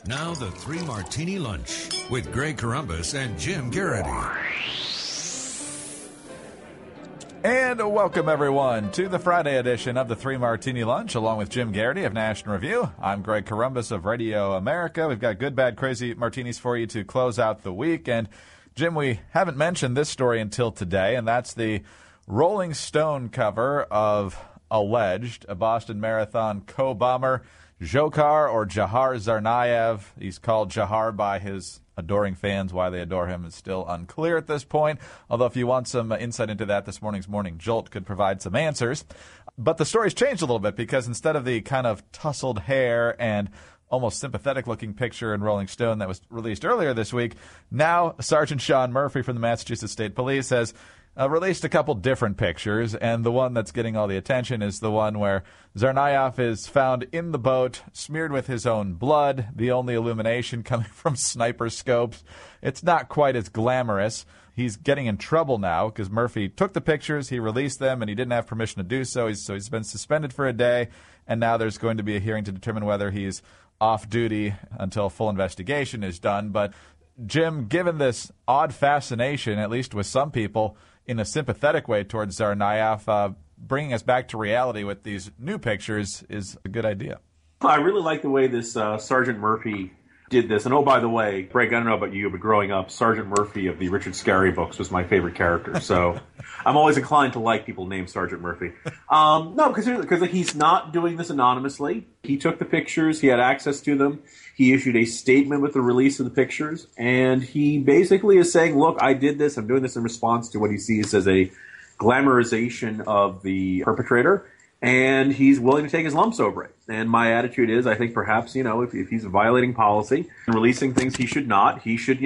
Now the Three Martini Lunch with Greg Corombos and Jim Garrity. And welcome, everyone, to the Friday edition of the Three Martini Lunch, along with Jim Garrity of National Review. I'm Greg Corombos of Radio America. We've got good, bad, crazy martinis for you to close out the week. And, Jim, we haven't mentioned this story until today, and that's the Rolling Stone cover of alleged Boston Marathon co-bomber Dzhokhar or Dzhokhar Tsarnaev. He's called Dzhokhar by his adoring fans. Why they adore him is still unclear at this point, although if you want some insight into that, this morning's Morning Jolt could provide some answers. But the story's changed a little bit because instead of the kind of tousled hair and almost sympathetic-looking picture in Rolling Stone that was released earlier this week, now Sergeant Sean Murphy from the Massachusetts State Police has released a couple different pictures, and the one that's getting all the attention is the one where Tsarnaev is found in the boat, smeared with his own blood, the only illumination coming from sniper scopes. It's not quite as glamorous. He's getting in trouble now because Murphy took the pictures, he released them, and he didn't have permission to do so. He's been suspended for a day, and now there's going to be a hearing to determine whether he's off duty until full investigation is done. But, Jim, given this odd fascination, at least with some people, in a sympathetic way towards Tsarnaev, bringing us back to reality with these new pictures is a good idea. I really like the way this Sergeant Murphy did this. And oh, by the way, Greg, I don't know about you, but growing up, Sergeant Murphy of the Richard Scarry books was my favorite character. So I'm always inclined to like people named Sergeant Murphy. No, because he's not doing this anonymously. He took the pictures. He had access to them. He issued a statement with the release of the pictures. And he basically is saying, look, I did this. I'm doing this in response to what he sees as a glamorization of the perpetrator. And he's willing to take his lumps over it. And my attitude is, I think perhaps, if he's violating policy and releasing things he should not, he should,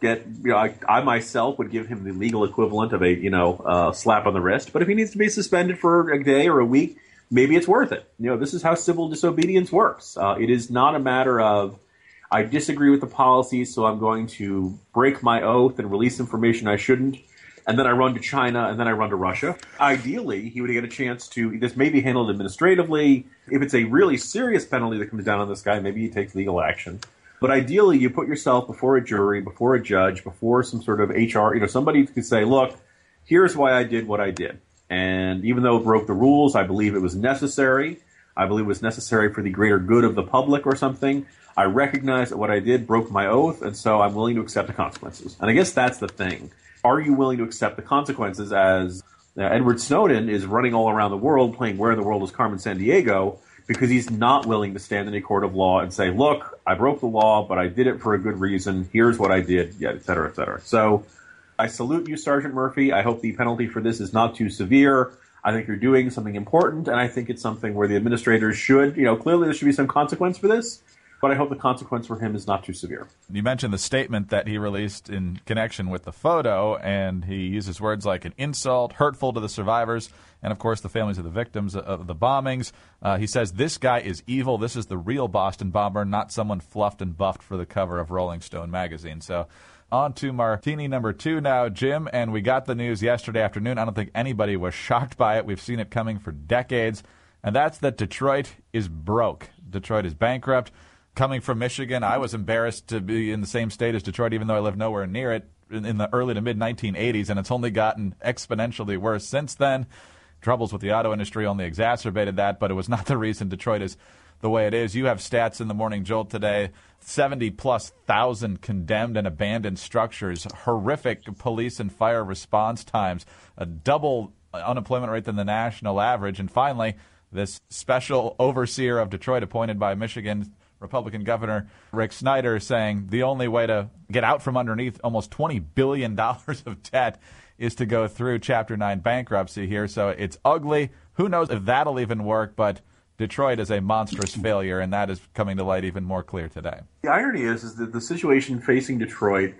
I myself would give him the legal equivalent of a slap on the wrist. But if he needs to be suspended for a day or a week, maybe it's worth it. This is how civil disobedience works. It is not a matter of, I disagree with the policy, so I'm going to break my oath and release information I shouldn't. And then I run to China, and then I run to Russia. Ideally, he would get a chance to, this may be handled administratively. If it's a really serious penalty that comes down on this guy, maybe he takes legal action. But ideally, you put yourself before a jury, before a judge, before some sort of HR, somebody could say, look, here's why I did what I did. And even though it broke the rules, I believe it was necessary. I believe it was necessary for the greater good of the public or something. I recognize that what I did broke my oath, and so I'm willing to accept the consequences. And I guess that's the thing. Are you willing to accept the consequences as Edward Snowden is running all around the world playing Where in the World is Carmen Sandiego because he's not willing to stand in a court of law and say, look, I broke the law, but I did it for a good reason. Here's what I did, et cetera, et cetera. So I salute you, Sergeant Murphy. I hope the penalty for this is not too severe. I think you're doing something important, and I think it's something where the administrators should, clearly there should be some consequence for this. But I hope the consequence for him is not too severe. You mentioned the statement that he released in connection with the photo, and he uses words like an insult, hurtful to the survivors, and, of course, the families of the victims of the bombings. He says, this guy is evil. This is the real Boston bomber, not someone fluffed and buffed for the cover of Rolling Stone magazine. So on to Martini number 2 now, Jim, and we got the news yesterday afternoon. I don't think anybody was shocked by it. We've seen it coming for decades, and that's that Detroit is broke. Detroit is bankrupt. Coming from Michigan, I was embarrassed to be in the same state as Detroit, even though I live nowhere near it, in the early to mid-1980s, and it's only gotten exponentially worse since then. Troubles with the auto industry only exacerbated that, but it was not the reason Detroit is the way it is. You have stats in the Morning Jolt today, 70-plus thousand condemned and abandoned structures, horrific police and fire response times, a double unemployment rate than the national average, and finally, this special overseer of Detroit appointed by Michigan Republican Governor Rick Snyder saying the only way to get out from underneath almost $20 billion of debt is to go through Chapter 9 bankruptcy here. So it's ugly. Who knows if that'll even work, but Detroit is a monstrous failure, and that is coming to light even more clear today. The irony is that the situation facing Detroit,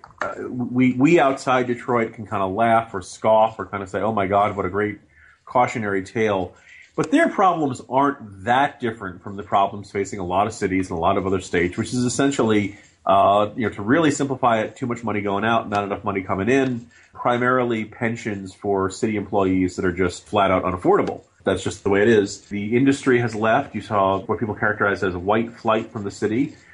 we outside Detroit can kind of laugh or scoff or kind of say, oh, my God, what a great cautionary tale. But their problems aren't that different from the problems facing a lot of cities and a lot of other states, which is essentially, to really simplify it, too much money going out, not enough money coming in, primarily pensions for city employees that are just flat out unaffordable. That's just the way it is. The industry has left. You saw what people characterize as a white flight from the city.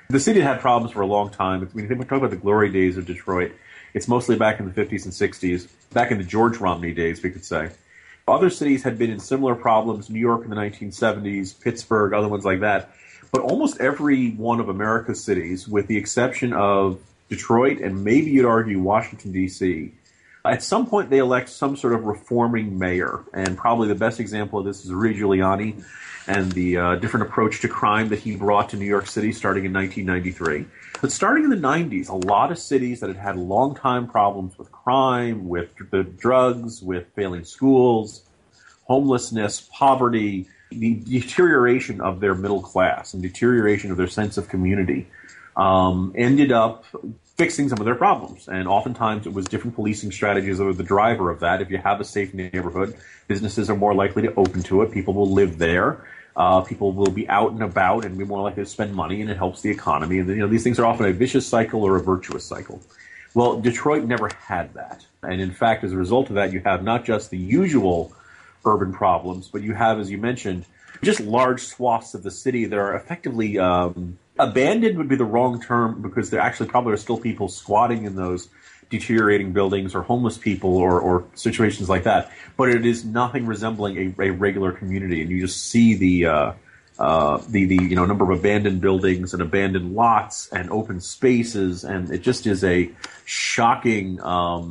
The city had problems for a long time. When you talk about the glory days of Detroit, it's mostly back in the 50s and 60s, back in the George Romney days, we could say. Other cities had been in similar problems, New York in the 1970s, Pittsburgh, other ones like that. But almost every one of America's cities, with the exception of Detroit and maybe you'd argue Washington, D.C., at some point they elect some sort of reforming mayor. And probably the best example of this is Rudy Giuliani and the different approach to crime that he brought to New York City starting in 1993. But starting in the 90s, a lot of cities that had had long-time problems with crime, with the drugs, with failing schools, homelessness, poverty, the deterioration of their middle class and deterioration of their sense of community ended up fixing some of their problems. And oftentimes it was different policing strategies that were the driver of that. If you have a safe neighborhood, businesses are more likely to open to it. People will live there. People will be out and about and be more likely to spend money, and it helps the economy. And these things are often a vicious cycle or a virtuous cycle. Well, Detroit never had that. And in fact, as a result of that, you have not just the usual urban problems, but you have, as you mentioned, just large swaths of the city that are effectively abandoned would be the wrong term, because there actually probably are still people squatting in those deteriorating buildings, or homeless people, or situations like that. But it is nothing resembling a regular community, and you just see the number of abandoned buildings and abandoned lots and open spaces, and it just is a shocking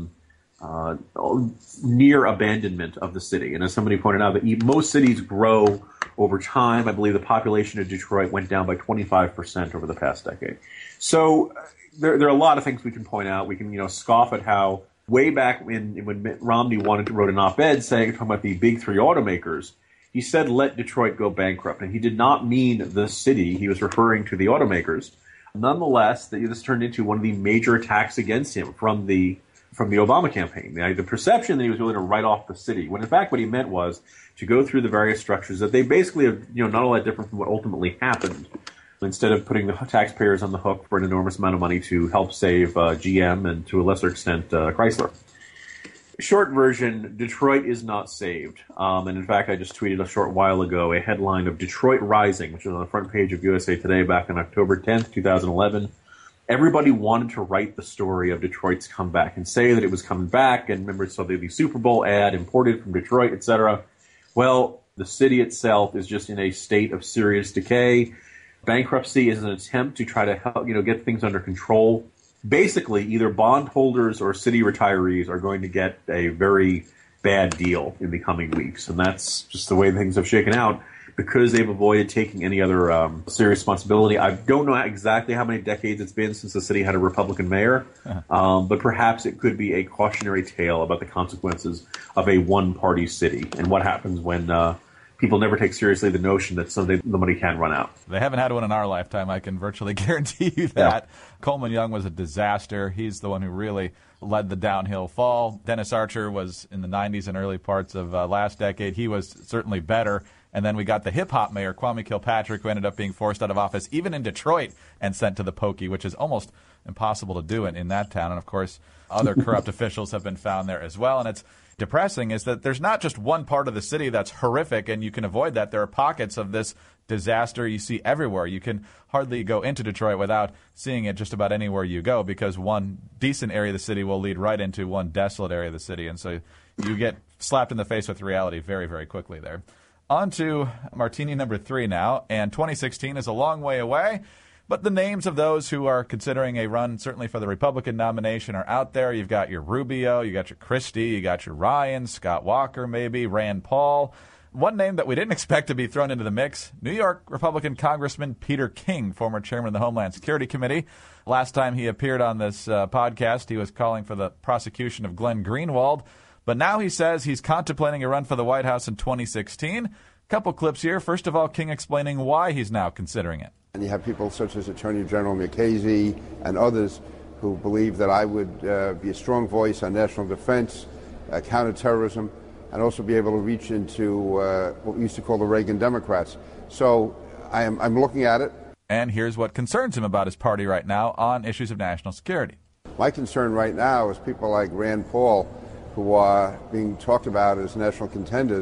near abandonment of the city. And as somebody pointed out, that most cities grow over time. I believe the population of Detroit went down by 25% over the past decade. So there are a lot of things we can point out. We can scoff at how way back when Mitt Romney wrote an op-ed talking about the big three automakers, he said let Detroit go bankrupt, and he did not mean the city. He was referring to the automakers. Nonetheless, this turned into one of the major attacks against him from the Obama campaign. The perception that he was willing to write off the city, when in fact what he meant was to go through the various structures that they basically are, not all that different from what ultimately happened. Instead of putting the taxpayers on the hook for an enormous amount of money to help save GM and to a lesser extent Chrysler. Short version, Detroit is not saved. And in fact, I just tweeted a short while ago a headline of Detroit Rising, which was on the front page of USA Today back on October 10th, 2011. Everybody wanted to write the story of Detroit's comeback and say that it was coming back. And remember, so the Super Bowl ad imported from Detroit, etc. Well, the city itself is just in a state of serious decay. Bankruptcy is an attempt to try to help, get things under control. Basically, either bondholders or city retirees are going to get a very bad deal in the coming weeks. And that's just the way things have shaken out, because they've avoided taking any other serious responsibility. I don't know exactly how many decades it's been since the city had a Republican mayor, but perhaps it could be a cautionary tale about the consequences of a one-party city and what happens when people never take seriously the notion that someday the money can run out. They haven't had one in our lifetime, I can virtually guarantee you that. Yeah. Coleman Young was a disaster. He's the one who really led the downhill fall. Dennis Archer was in the 90s and early parts of last decade. He was certainly better. And then we got the hip-hop mayor, Kwame Kilpatrick, who ended up being forced out of office, even in Detroit, and sent to the pokey, which is almost impossible to do in that town. And, of course, other corrupt officials have been found there as well. And it's depressing is that there's not just one part of the city that's horrific, and you can avoid that. There are pockets of this disaster you see everywhere. You can hardly go into Detroit without seeing it just about anywhere you go, because one decent area of the city will lead right into one desolate area of the city. And so you get slapped in the face with reality very, very quickly there. On to Martini number 3 now, and 2016 is a long way away, but the names of those who are considering a run, certainly for the Republican nomination, are out there. You've got your Rubio, you got your Christie, you got your Ryan, Scott Walker maybe, Rand Paul. One name that we didn't expect to be thrown into the mix, New York Republican Congressman Peter King, former chairman of the Homeland Security Committee. Last time he appeared on this podcast, he was calling for the prosecution of Glenn Greenwald. But now he says he's contemplating a run for the White House in 2016. Couple clips here. First of all, King explaining why he's now considering it. And you have people such as Attorney General Mukasey and others who believe that I would be a strong voice on national defense, counterterrorism, and also be able to reach into what we used to call the Reagan Democrats. So I'm looking at it. And here's what concerns him about his party right now on issues of national security. My concern right now is people like Rand Paul, who are being talked about as national contenders,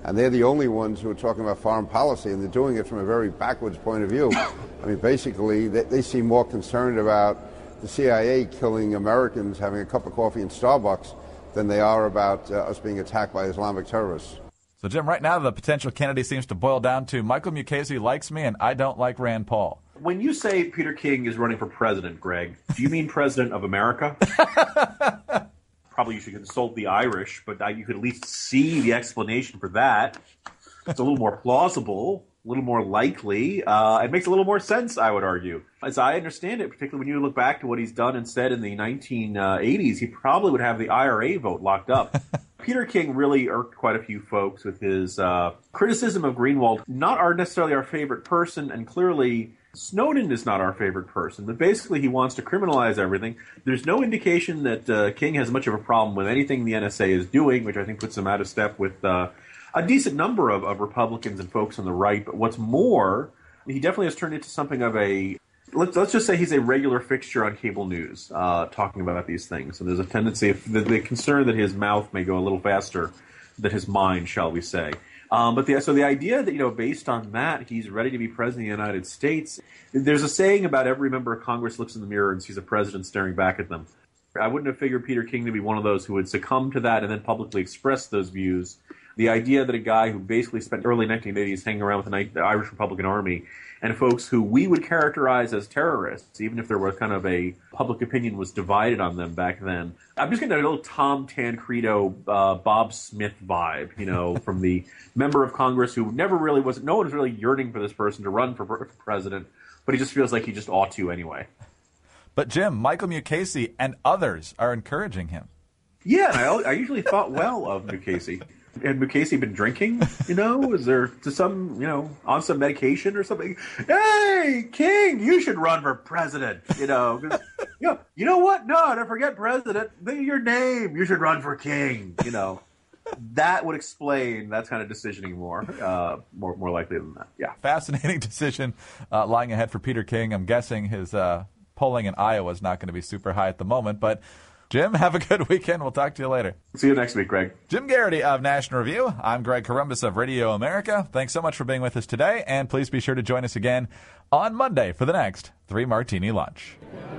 And they're the only ones who are talking about foreign policy, and they're doing it from a very backwards point of view. I mean, basically, they seem more concerned about the CIA killing Americans having a cup of coffee in Starbucks than they are about us being attacked by Islamic terrorists. So, Jim, right now the potential candidate seems to boil down to Michael Mukasey likes me and I don't like Rand Paul. When you say Peter King is running for president, Greg, do you mean president of America? Probably you should consult the Irish, but you could at least see the explanation for that. It's a little more plausible, a little more likely. It makes a little more sense, I would argue. As I understand it, particularly when you look back to what he's done instead in the 1980s, he probably would have the IRA vote locked up. Peter King really irked quite a few folks with his criticism of Greenwald. Not necessarily our favorite person, and clearly Snowden is not our favorite person, but basically he wants to criminalize everything. There's no indication that King has much of a problem with anything the NSA is doing, which I think puts him out of step with a decent number of Republicans and folks on the right. But what's more, he definitely has turned into something of a, let's just say he's a regular fixture on cable news, talking about these things. And there's a tendency, the concern that his mouth may go a little faster than his mind, shall we say. So the idea that, based on that, he's ready to be president of the United States, there's a saying about every member of Congress looks in the mirror and sees a president staring back at them. I wouldn't have figured Peter King to be one of those who would succumb to that and then publicly express those views. The idea that a guy who basically spent early 1980s hanging around with the Irish Republican Army and folks who we would characterize as terrorists, even if there was kind of a public opinion was divided on them back then. I'm just getting a little Tom Tancredo, Bob Smith vibe, from the member of Congress who no one was really yearning for this person to run for president, but he just feels like he just ought to anyway. But Jim, Michael Mukasey and others are encouraging him. Yeah, and I usually thought well of Mukasey. Had Mukasey been drinking? Is there on some medication or something? Hey, King, you should run for president. You know what? No, don't forget president. Think of your name. You should run for King. That would explain that kind of decisioning more likely than that. Yeah, fascinating decision lying ahead for Peter King. I'm guessing his polling in Iowa is not going to be super high at the moment, but. Jim, have a good weekend. We'll talk to you later. See you next week, Greg. Jim Garrity of National Review. I'm Greg Corombos of Radio America. Thanks so much for being with us today, and please be sure to join us again on Monday for the next 3 Martini Lunch.